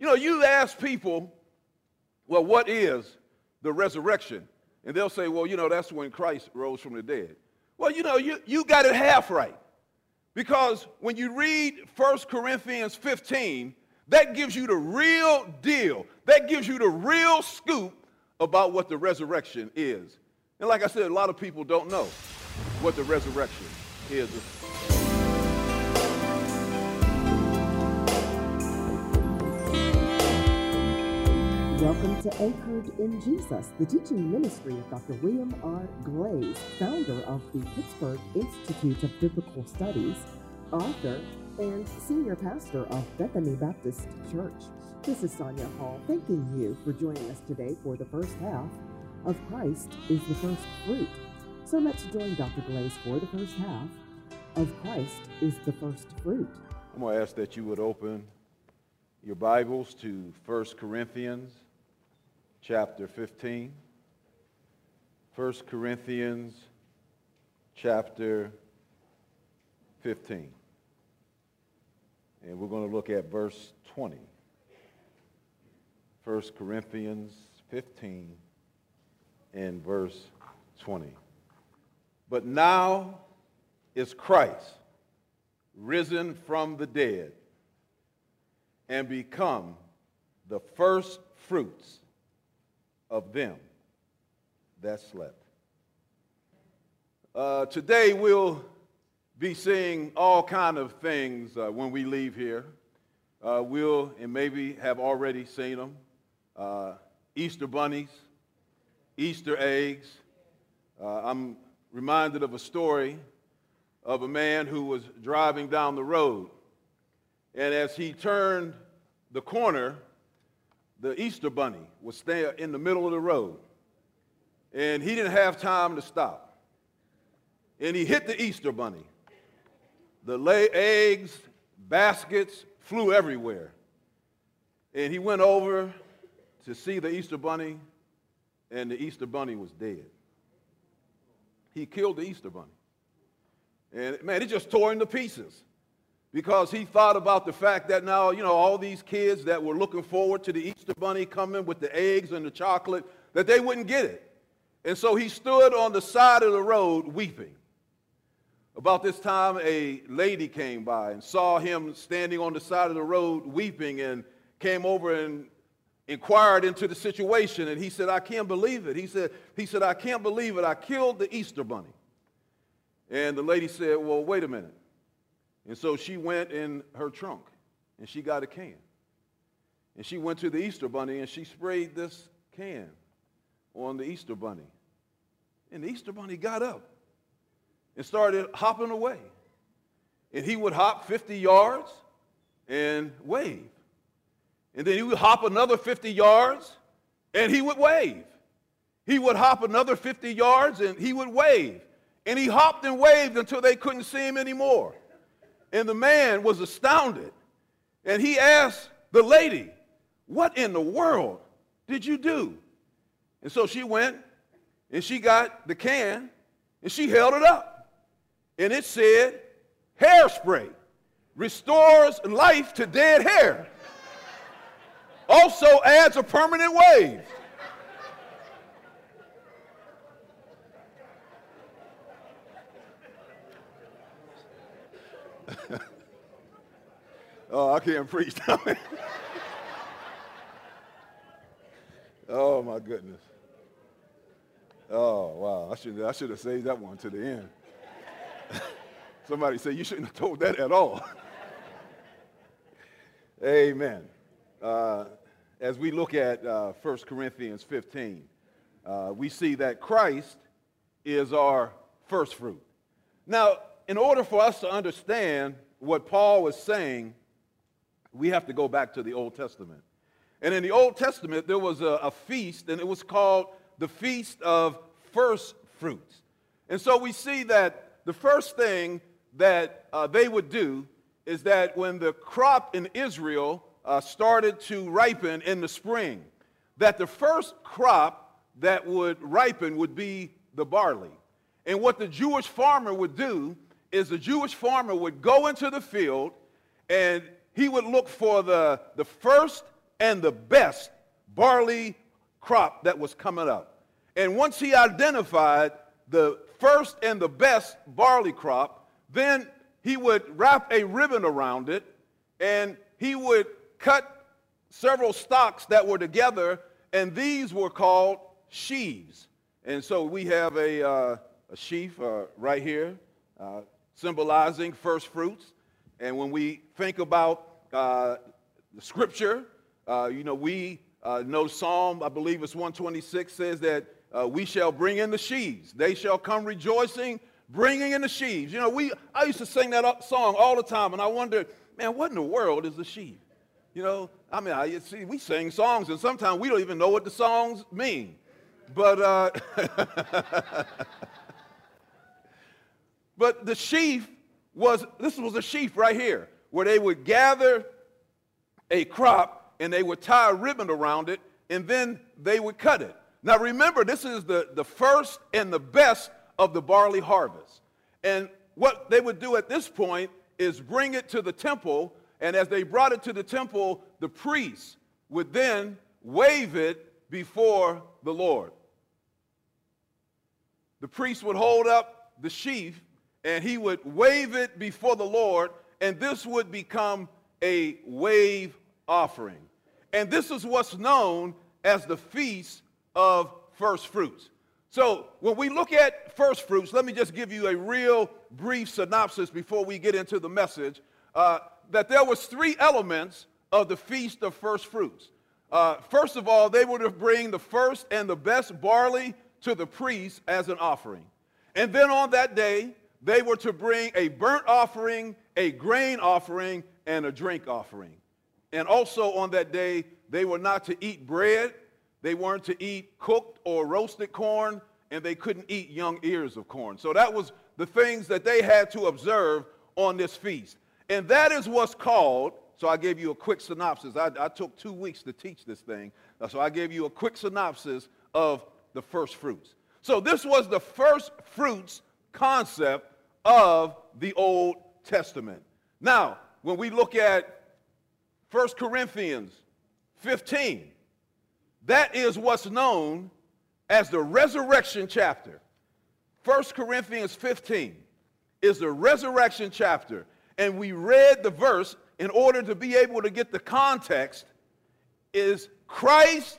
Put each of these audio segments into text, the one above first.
You ask people, well, what is the resurrection? And they'll say, well, that's when Christ rose from the dead. Well, you got it half right. Because when you read 1 Corinthians 15, that gives you the real deal. That gives you the real scoop about what the resurrection is. And like I said, a lot of people don't know what the resurrection is. Welcome to Anchored in Jesus, the teaching ministry of Dr. William R. Glaze, founder of the Pittsburgh Institute of Biblical Studies, author, and senior pastor of Bethany Baptist Church. This is Sonia Hall, thanking you for joining us today for the first half of Christ is the First Fruit. So let's join Dr. Glaze for the first half of Christ is the First Fruit. I'm going to ask that you would open your Bibles to 1 Corinthians chapter 15. 1 Corinthians chapter 15. And we're going to look at verse 20. 1 Corinthians 15 and verse 20. But now is Christ risen from the dead and become the first fruits of them that slept. Today we'll be seeing all kind of things when we leave here. We'll, and maybe have already seen them, Easter bunnies, Easter eggs. I'm reminded of a story of a man who was driving down the road. And as he turned the corner, the Easter bunny was standing in the middle of the road. And he didn't have time to stop. And he hit the Easter bunny. The eggs, baskets flew everywhere. And he went over to see the Easter bunny, and the Easter bunny was dead. He killed the Easter bunny. And man, it just tore him to pieces. Because he thought about the fact that now, all these kids that were looking forward to the Easter bunny coming with the eggs and the chocolate, that they wouldn't get it. And so he stood on the side of the road weeping. About this time, a lady came by and saw him standing on the side of the road weeping and came over and inquired into the situation. And he said, I can't believe it. He said, I can't believe it. I killed the Easter bunny. And the lady said, well, wait a minute. And so she went in her trunk, and she got a can. And she went to the Easter bunny, and she sprayed this can on the Easter bunny. And the Easter bunny got up and started hopping away. And he would hop 50 yards and wave. And then he would hop another 50 yards, and he would wave. He would hop another 50 yards, and he would wave. And he hopped and waved until they couldn't see him anymore. And the man was astounded. And he asked the lady, what in the world did you do? And so she went and she got the can and she held it up. And it said, hairspray restores life to dead hair. Also adds a permanent wave. Oh, I can't preach down there. Oh, my goodness. Oh, wow. I should have saved that one to the end. Somebody said you shouldn't have told that at all. Amen. As we look at 1 Corinthians 15, we see that Christ is our first fruit. Now, in order for us to understand what Paul was saying, we have to go back to the Old Testament. And in the Old Testament, there was a feast, and it was called the Feast of First Fruits. And so we see that the first thing that they would do is that when the crop in Israel started to ripen in the spring, that the first crop that would ripen would be the barley. And what the Jewish farmer would do is the Jewish farmer would go into the field and he would look for the first and the best barley crop that was coming up. And once he identified the first and the best barley crop, then he would wrap a ribbon around it, and he would cut several stalks that were together, and these were called sheaves. And so we have a sheaf right here, symbolizing first fruits. And when we think about the scripture, we know Psalm, I believe it's 126, says that we shall bring in the sheaves. They shall come rejoicing, bringing in the sheaves. I used to sing that song all the time, and I wondered, man, what in the world is a sheaf? We sing songs, and sometimes we don't even know what the songs mean. But but the sheaf was a sheaf right here, where they would gather a crop, and they would tie a ribbon around it, and then they would cut it. Now remember, this is the first and the best of the barley harvest. And what they would do at this point is bring it to the temple, and as they brought it to the temple, the priests would then wave it before the Lord. The priest would hold up the sheaf, and he would wave it before the Lord, and this would become a wave offering. And this is what's known as the Feast of First Fruits. So when we look at first fruits, let me just give you a real brief synopsis before we get into the message, that there was 3 elements of the Feast of First Fruits. First of all, they were to bring the first and the best barley to the priest as an offering. And then on that day, they were to bring a burnt offering, a grain offering, and a drink offering. And also on that day, they were not to eat bread, they weren't to eat cooked or roasted corn, and they couldn't eat young ears of corn. So that was the things that they had to observe on this feast. And that is what's called, so I gave you a quick synopsis. I took 2 weeks to teach this thing, so I gave you a quick synopsis of the first fruits. So this was the first fruits concept of the Old Testament. Now, when we look at 1 Corinthians 15, that is what's known as the resurrection chapter. 1 Corinthians 15 is the resurrection chapter. And we read the verse in order to be able to get the context, is Christ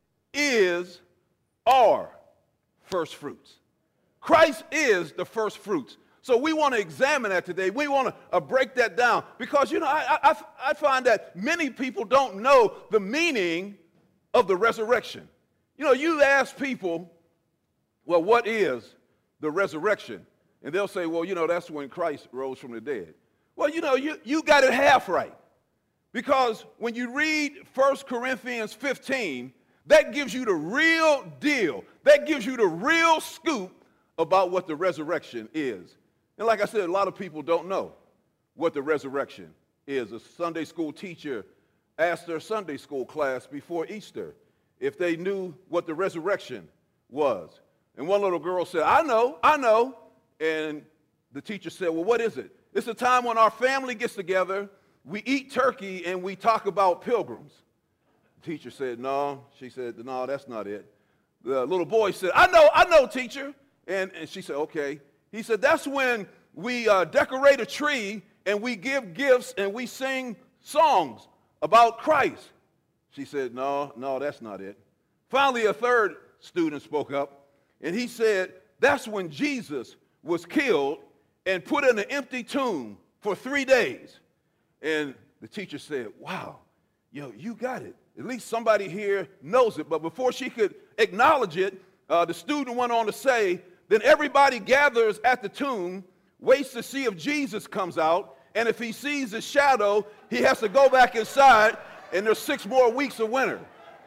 is our first fruits. Christ is the first fruits. So we want to examine that today. We want to break that down because, I find that many people don't know the meaning of the resurrection. You ask people, well, what is the resurrection? And they'll say, well, that's when Christ rose from the dead. Well, you got it half right. Because when you read 1 Corinthians 15, that gives you the real deal. That gives you the real scoop about what the resurrection is. And like I said, a lot of people don't know what the resurrection is. A Sunday school teacher asked their Sunday school class before Easter if they knew what the resurrection was. And one little girl said, I know. And the teacher said, well, what is it? It's a time when our family gets together, we eat turkey, and we talk about pilgrims. The teacher said, no. She said, no, that's not it. The little boy said, I know, teacher. And she said, okay. He said, that's when we decorate a tree, and we give gifts, and we sing songs about Christ. She said, no, that's not it. Finally, a third student spoke up, and he said, that's when Jesus was killed and put in an empty tomb for 3 days. And the teacher said, wow, you got it. At least somebody here knows it. But before she could acknowledge it, the student went on to say, then everybody gathers at the tomb, waits to see if Jesus comes out, and if he sees his shadow, he has to go back inside, and there's 6 more weeks of winter.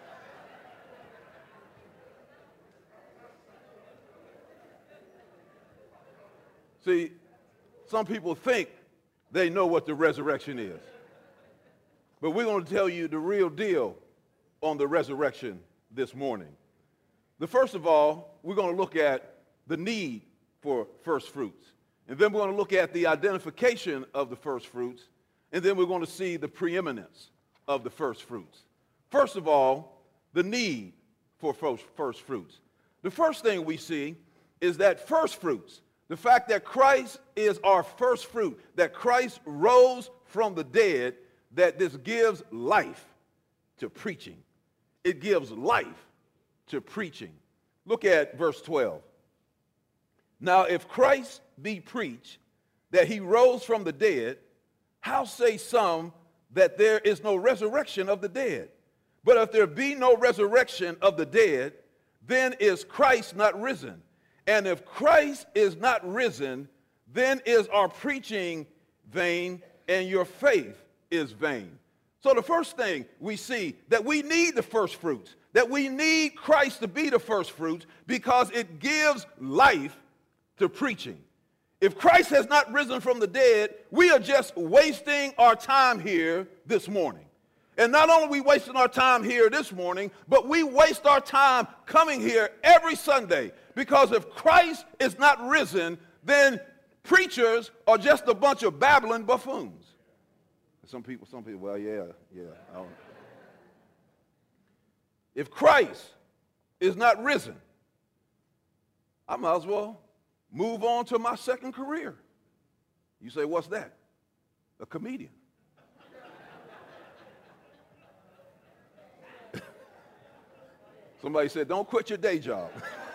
See, some people think they know what the resurrection is. But we're going to tell you the real deal on the resurrection this morning. First of all, we're going to look at the need for first fruits. And then we're going to look at the identification of the first fruits. And then we're going to see the preeminence of the first fruits. First of all, the need for first fruits. The first thing we see is that first fruits, the fact that Christ is our first fruit, that Christ rose from the dead, that this gives life to preaching. It gives life to preaching. Look at verse 12. Now, if Christ be preached that he rose from the dead, how say some that there is no resurrection of the dead? But if there be no resurrection of the dead, then is Christ not risen? And if Christ is not risen, then is our preaching vain, and your faith is vain. So the first thing we see, that we need the first fruits, that we need Christ to be the first fruits, because it gives life to preaching. If Christ has not risen from the dead, we are just wasting our time here this morning. And not only are we wasting our time here this morning, but we waste our time coming here every Sunday. Because if Christ is not risen, then preachers are just a bunch of babbling buffoons. Some people, well, yeah. If Christ is not risen, I might as well move on to my second career. You say, what's that? A comedian. Somebody said, don't quit your day job.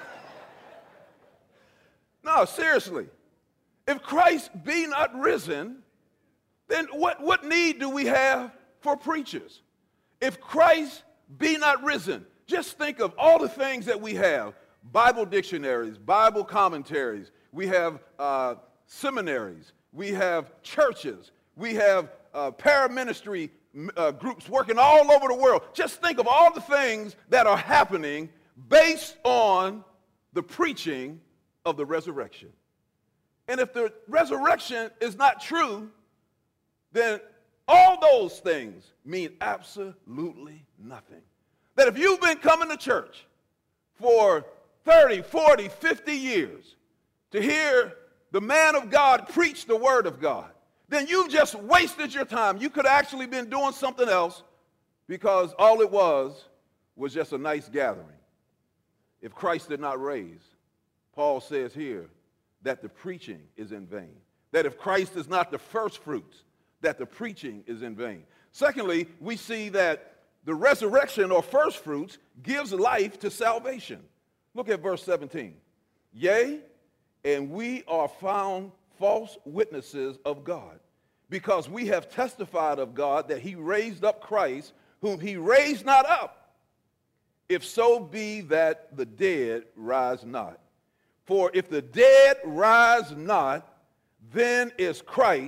No, seriously. If Christ be not risen, then what need do we have for preachers? If Christ be not risen, just think of all the things that we have. Bible dictionaries, Bible commentaries, we have seminaries, we have churches, we have paraministry groups working all over the world. Just think of all the things that are happening based on the preaching of the resurrection. And if the resurrection is not true, then all those things mean absolutely nothing. That if you've been coming to church for 30, 40, 50 years to hear the man of God preach the word of God, then you've just wasted your time. You could have actually been doing something else, because all it was just a nice gathering. If Christ did not raise, Paul says here that the preaching is in vain. That if Christ is not the first fruits, that the preaching is in vain. Secondly, we see that the resurrection or first fruits gives life to salvation. Look at verse 17. Yea, and we are found false witnesses of God, because we have testified of God that he raised up Christ, whom he raised not up, if so be that the dead rise not. For if the dead rise not, then is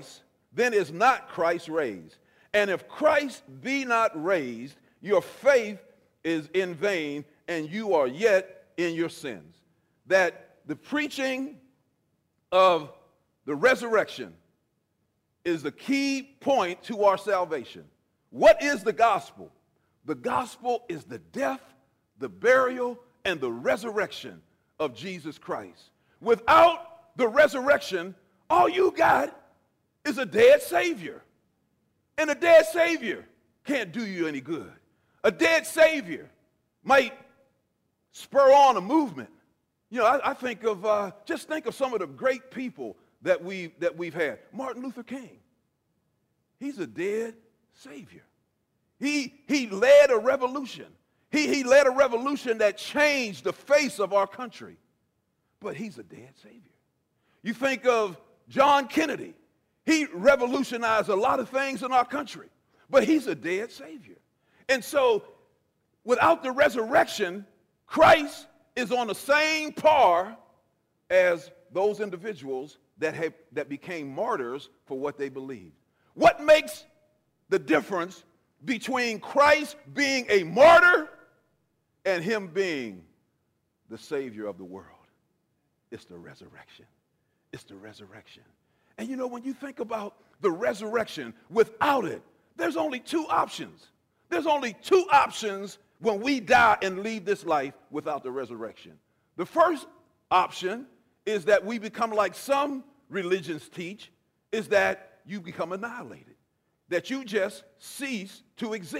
not Christ raised. And if Christ be not raised, your faith is in vain, and you are yet in your sins. That the preaching of the resurrection is the key point to our salvation. What is the gospel? The gospel is the death, the burial, and the resurrection of Jesus Christ. Without the resurrection, all you got is a dead Savior. And a dead Savior can't do you any good. A dead Savior might spur on a movement. You know, I think of, just think of some of the great people that we've had. Martin Luther King. He's a dead Savior. He led a revolution. He led a revolution that changed the face of our country. But he's a dead Savior. You think of John Kennedy. He revolutionized a lot of things in our country. But he's a dead Savior. And so, without the resurrection, Christ is on the same par as those individuals that became martyrs for what they believed. What makes the difference between Christ being a martyr and him being the Savior of the world? It's the resurrection. It's the resurrection. And you know, when you think about the resurrection, without it, there's only two options. There's only two options when we die and leave this life without the resurrection. The first option is that we become like some religions teach, is that you become annihilated, that you just cease to exist,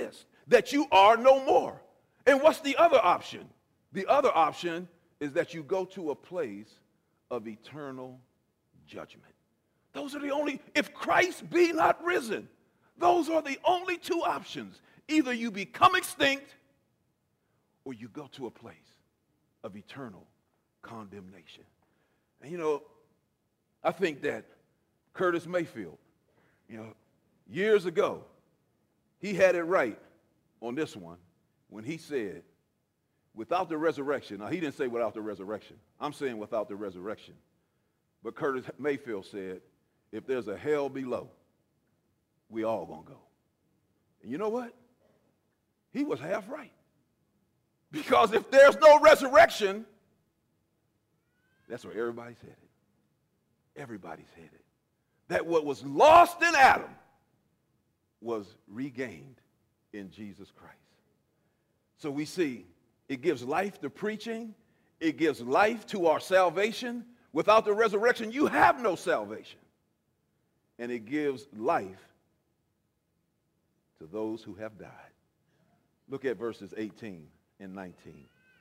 that you are no more. And what's the other option? The other option is that you go to a place of eternal judgment. Those are the only, if Christ be not risen, those are the only two options. Either you become extinct or you go to a place of eternal condemnation. And you know, I think that Curtis Mayfield, years ago, he had it right on this one when he said, without the resurrection, now he didn't say without the resurrection, I'm saying without the resurrection. But Curtis Mayfield said, if there's a hell below, we all gonna go. And you know what? He was half right. Because if there's no resurrection, that's where everybody's headed. Everybody's headed. That what was lost in Adam was regained in Jesus Christ. So we see it gives life to preaching. It gives life to our salvation. Without the resurrection, you have no salvation. And it gives life to those who have died. Look at verses 18 and 19.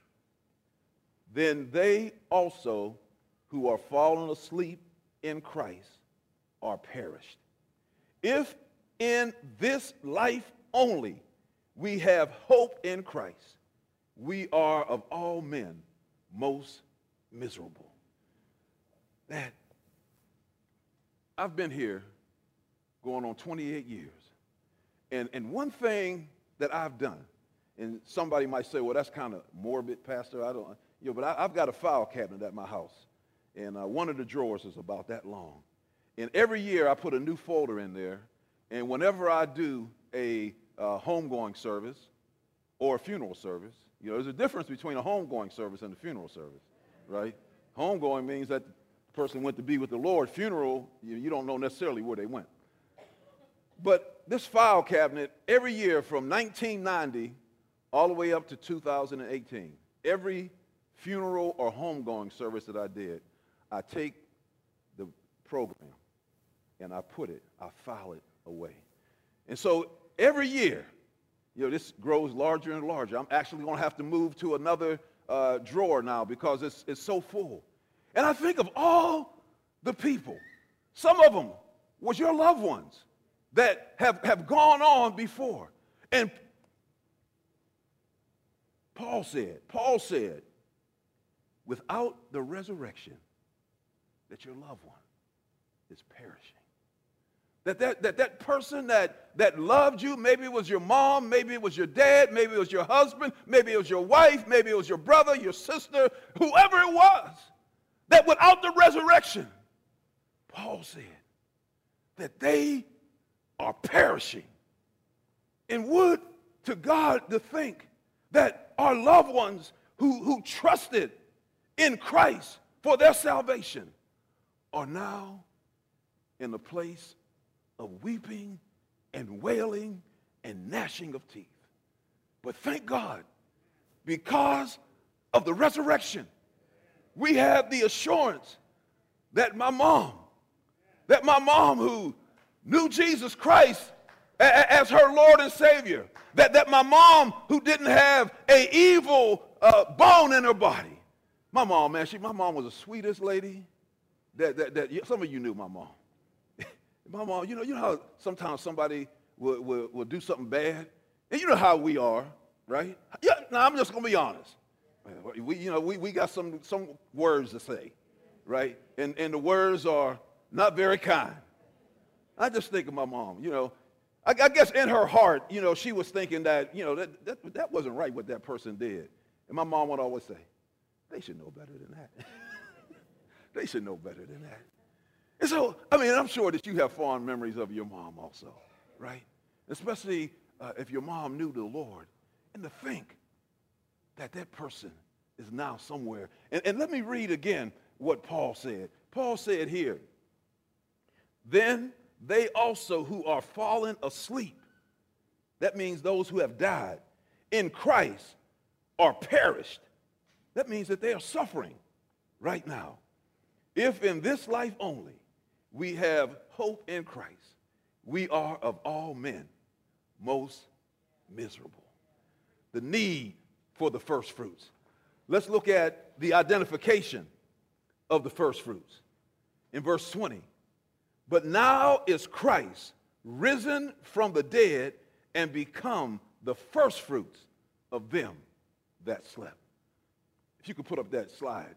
Then they also who are fallen asleep in Christ are perished. If in this life only we have hope in Christ, we are of all men most miserable. That I've been here going on 28 years. And one thing that I've done, and somebody might say, well, that's kind of morbid, Pastor. I don't, but I've got a file cabinet at my house. And one of the drawers is about that long. And every year I put a new folder in there. And whenever I do a homegoing service or a funeral service, there's a difference between a homegoing service and a funeral service, right? Homegoing means that the person went to be with the Lord. Funeral, you don't know necessarily where they went. But this file cabinet, every year from 1990 all the way up to 2018, every funeral or homegoing service that I did, I take the program and I file it away. And so every year, this grows larger and larger. I'm actually going to have to move to another drawer now because it's so full. And I think of all the people, some of them was your loved ones that have gone on before. And Paul said, without the resurrection, that your loved one is perishing. That person that loved you, maybe it was your mom, maybe it was your dad, maybe it was your husband, maybe it was your wife, maybe it was your brother, your sister, whoever it was, that without the resurrection, Paul said that they are perishing. And would to God to think that our loved ones who trusted in Christ for their salvation are now in a place of weeping and wailing and gnashing of teeth. But thank God, because of the resurrection, we have the assurance that my mom who knew Jesus Christ as her Lord and Savior, that my mom who didn't have an evil bone in her body. My mom, man, my mom was the sweetest lady that some of you knew my mom. My mom, you know how sometimes somebody will do something bad? And you know how we are, right? Yeah, now I'm just going to be honest. We got some words to say, right? And the words are not very kind. I just think of my mom, I guess in her heart, she was thinking that, that wasn't right what that person did. And my mom would always say, they should know better than that. They should know better than that. And so, I'm sure that you have fond memories of your mom also, right? Especially if your mom knew the Lord. And to think that person is now somewhere. And let me read again what Paul said. Paul said here, then they also who are fallen asleep, that means those who have died, in Christ are perished. That means that they are suffering right now. If in this life only we have hope in Christ, we are of all men most miserable. The need for the first fruits. Let's look at the identification of the first fruits. In verse 20, but now is Christ risen from the dead and become the first fruits of them that slept. If you could put up that slide.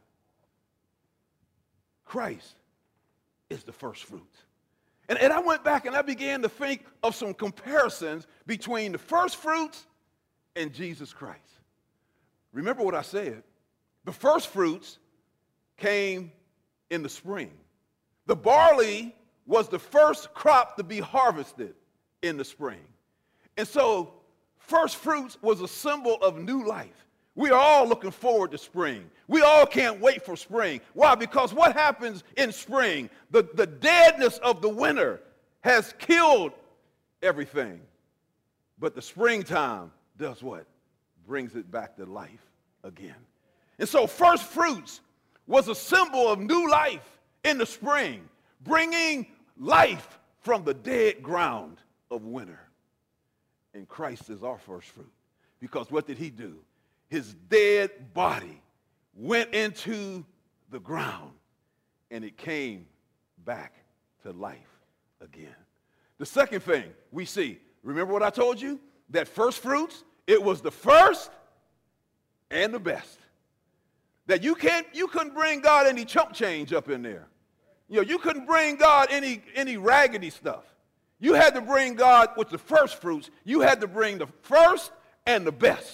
Christ is the first fruits. And I went back and I began to think of some comparisons between the first fruits and Jesus Christ. Remember what I said. The first fruits came in the spring. The barley was the first crop to be harvested in the spring. And so first fruits was a symbol of new life. We are all looking forward to spring. We all can't wait for spring. Why? Because what happens in spring? The deadness of the winter has killed everything. But the springtime does what? Brings it back to life again. And so first fruits was a symbol of new life in the spring, bringing life from the dead ground of winter. And Christ is our first fruit. Because what did he do? His dead body went into the ground and it came back to life again. The second thing we see, remember what I told you? That first fruits, it was the first and the best. That you couldn't bring God any chump change up in there. You couldn't bring God any raggedy stuff. You had to bring God with the first fruits. You had to bring the first and the best.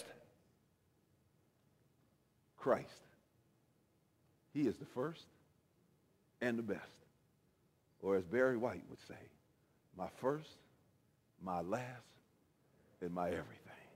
Christ. He is the first and the best. Or as Barry White would say, my first, my last, and my everything.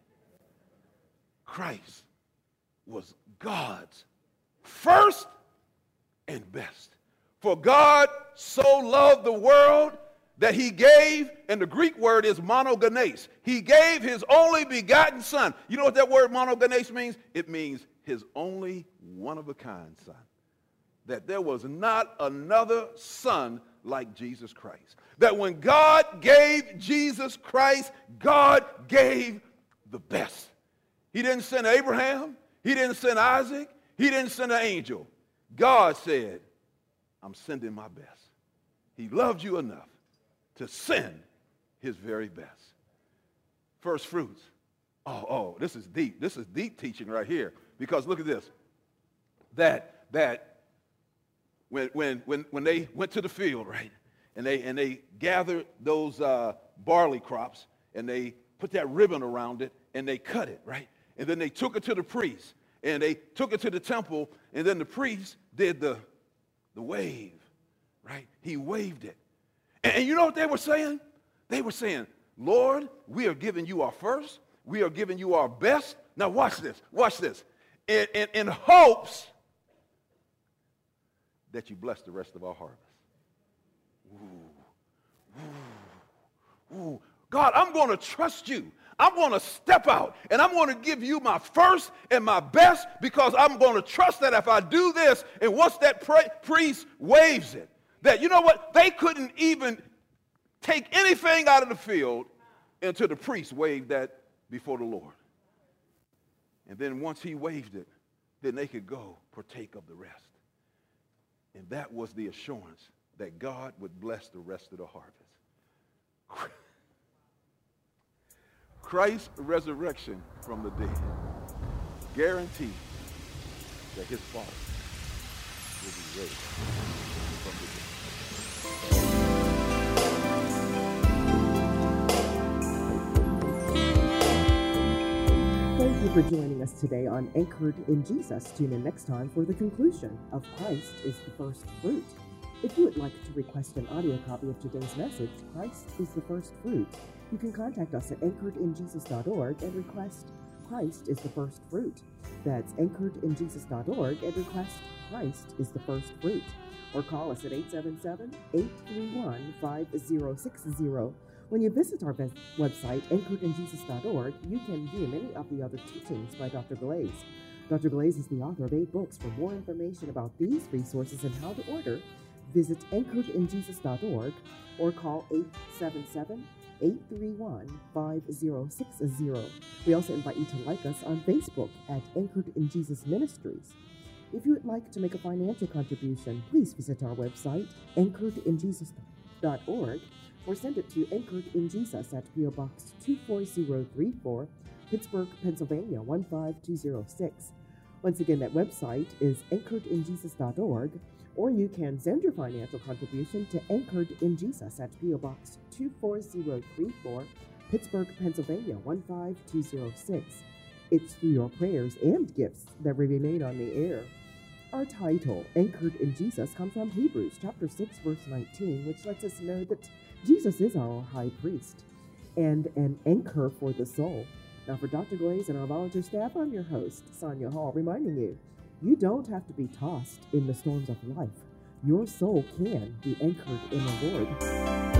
Christ was God's first and best. For God so loved the world that he gave, and the Greek word is monogenes. He gave his only begotten son. You know what that word monogenes means? It means his only one-of-a-kind son. That there was not another son like Jesus Christ. That when God gave Jesus Christ, God gave the best. He didn't send Abraham. He didn't send Isaac. He didn't send an angel. God said, I'm sending my best. He loved you enough to send his very best. First fruits. Oh, this is deep. This is deep teaching right here. Because look at this. That when they went to the field, right, and they gathered those barley crops, and they put that ribbon around it, and they cut it, right? And then they took it to the priest, and they took it to the temple, and then the priest did the wave, right? He waved it. And you know what they were saying? They were saying, Lord, we are giving you our first. We are giving you our best. Now watch this. Watch this. In hopes that you bless the rest of our harvest. Ooh. God, I'm going to trust you. I'm going to step out, and I'm going to give you my first and my best, because I'm going to trust that if I do this, and once that priest waves it, that, you know what, they couldn't even take anything out of the field until the priest waved that before the Lord. And then once he waved it, then they could go partake of the rest. And that was the assurance that God would bless the rest of the harvest. Christ's resurrection from the dead guaranteed that his Father will be raised from the dead. Thank you for joining us today on Anchored in Jesus. Tune in next time for the conclusion of Christ is the First Fruit. If you would like to request an audio copy of today's message, Christ is the First Fruit, you can contact us at anchoredinjesus.org and request Christ is the First Fruit. That's anchoredinjesus.org and request Christ is the First Fruit. Or call us at 877-831-5060. When you visit our website, anchoredinjesus.org, you can view many of the other teachings by Dr. Glaze. Dr. Glaze is the author of 8 books. For more information about these resources and how to order, visit anchoredinjesus.org or call 831-5060. We also invite you to like us on Facebook at Anchored in Jesus Ministries. If you would like to make a financial contribution, please visit our website, anchoredinjesus.org, or send it to Anchored in Jesus at P.O. Box 24034, Pittsburgh, Pennsylvania 15206. Once again, that website is anchoredinjesus.org, or you can send your financial contribution to Anchored in Jesus at P.O. Box 24034, Pittsburgh, Pennsylvania 15206. It's through your prayers and gifts that we remain on the air. Our title, Anchored in Jesus, comes from Hebrews chapter 6, verse 19, which lets us know that Jesus is our high priest and an anchor for the soul. Now, for Dr. Glaze and our volunteer staff, I'm your host, Sonia Hall, reminding you, you don't have to be tossed in the storms of life. Your soul can be anchored in the Lord.